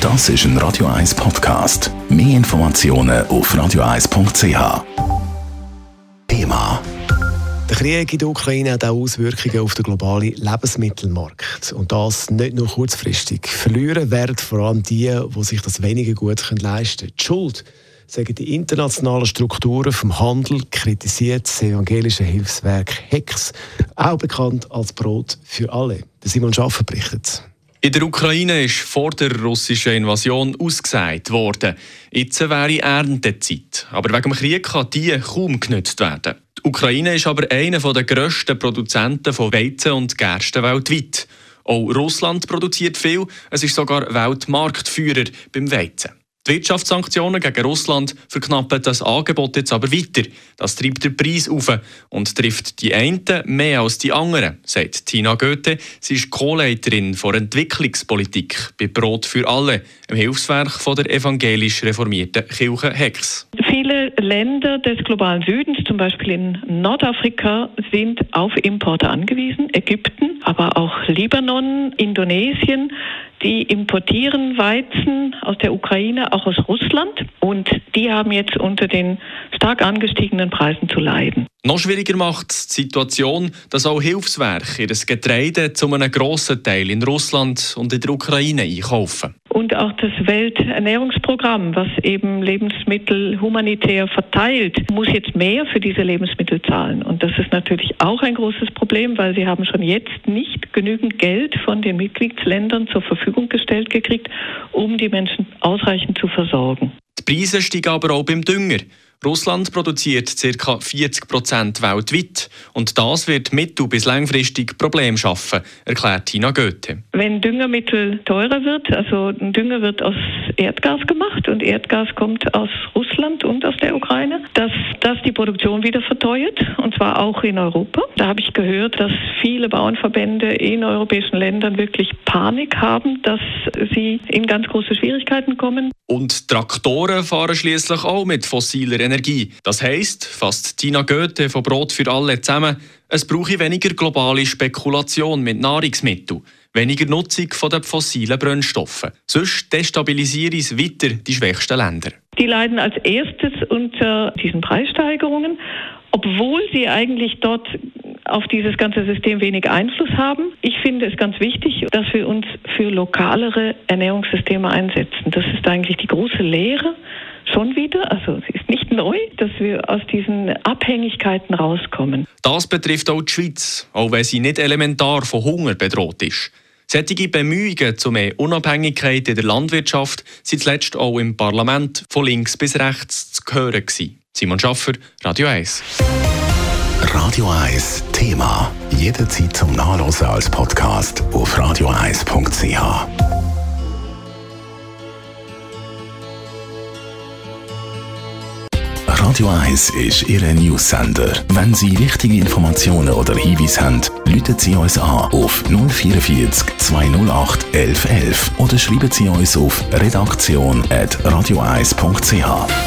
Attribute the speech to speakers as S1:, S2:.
S1: Das ist ein Radio 1 Podcast. Mehr Informationen auf radio1.ch. Thema:
S2: Der Krieg in der Ukraine hat auch Auswirkungen auf den globalen Lebensmittelmarkt. Und das nicht nur kurzfristig. Verlieren werden vor allem die sich das weniger gut leisten können. Die Schuld sagen die internationalen Strukturen vom Handel, kritisiert das evangelische Hilfswerk HEX, auch bekannt als Brot für alle. Simon Schaffer berichtet.
S3: In der Ukraine ist vor der russischen Invasion ausgesät worden. Jetzt wäre Erntezeit. Aber wegen dem Krieg kann die kaum genutzt werden. Die Ukraine ist aber einer der grössten Produzenten von Weizen und Gerste weltweit. Auch Russland produziert viel. Es ist sogar Weltmarktführer beim Weizen. Die Wirtschaftssanktionen gegen Russland verknappen das Angebot jetzt aber weiter. Das treibt den Preis auf und trifft die einen mehr als die anderen, sagt Tina Goethe. Sie ist Co-Leiterin für Entwicklungspolitik bei Brot für alle, im Hilfswerk von der evangelisch reformierten Kirche HEX.
S4: Viele Länder des globalen Südens, zum Beispiel in Nordafrika, sind auf Importe angewiesen. Ägypten, aber auch Libanon, Indonesien. Die importieren Weizen aus der Ukraine, auch aus Russland. Und die haben jetzt unter den stark angestiegenen Preisen zu leiden.
S3: Noch schwieriger macht es die Situation, dass auch Hilfswerke ihr Getreide zu einem grossen Teil in Russland und in der Ukraine einkaufen.
S4: Und auch das Welternährungsprogramm, was eben Lebensmittel humanitär verteilt, muss jetzt mehr für diese Lebensmittel zahlen. Und das ist natürlich auch ein großes Problem, weil sie haben schon jetzt nicht genügend Geld von den Mitgliedsländern zur Verfügung gestellt gekriegt, um die Menschen ausreichend zu versorgen.
S3: Die Preise steigen aber auch beim Dünger. Russland produziert ca. 40% weltweit und das wird mittel- bis langfristig Probleme schaffen, erklärt Tina Goethe.
S4: Wenn Düngermittel teurer wird, also ein Dünger wird aus Erdgas gemacht und Erdgas kommt aus Russland und aus der Ukraine, dass das die Produktion wieder verteuert, und zwar auch in Europa. Da habe ich gehört, dass viele Bauernverbände in europäischen Ländern wirklich Panik haben, dass sie in ganz große Schwierigkeiten kommen.
S3: Und Traktoren fahren schließlich auch mit fossiler Energie. Das heisst, fasst Tina Goethe von Brot für alle zusammen, es brauche weniger globale Spekulation mit Nahrungsmitteln, weniger Nutzung von den fossilen Brennstoffen. Sonst destabilisieren es weiter die schwächsten Länder.
S4: Die leiden als erstes unter diesen Preissteigerungen, obwohl sie eigentlich dort auf dieses ganze System wenig Einfluss haben. Ich finde es ganz wichtig, dass wir uns für lokalere Ernährungssysteme einsetzen. Das ist eigentlich die große Lehre schon wieder, also es ist nicht neu, dass wir aus diesen Abhängigkeiten rauskommen.
S3: Das betrifft auch die Schweiz, auch wenn sie nicht elementar von Hunger bedroht ist. Solche Bemühungen zu mehr Unabhängigkeit in der Landwirtschaft sind zuletzt auch im Parlament von links bis rechts zu hören gewesen. Simon Schaffer, Radio 1.
S1: Radio 1 Thema. Jederzeit zum Nachlesen als Podcast auf radio1.ch. Radio 1 ist Ihr News-Sender. Wenn Sie wichtige Informationen oder Hinweise haben, rufen Sie uns an auf 044 208 1111 oder schreiben Sie uns auf redaktion@radio1.ch.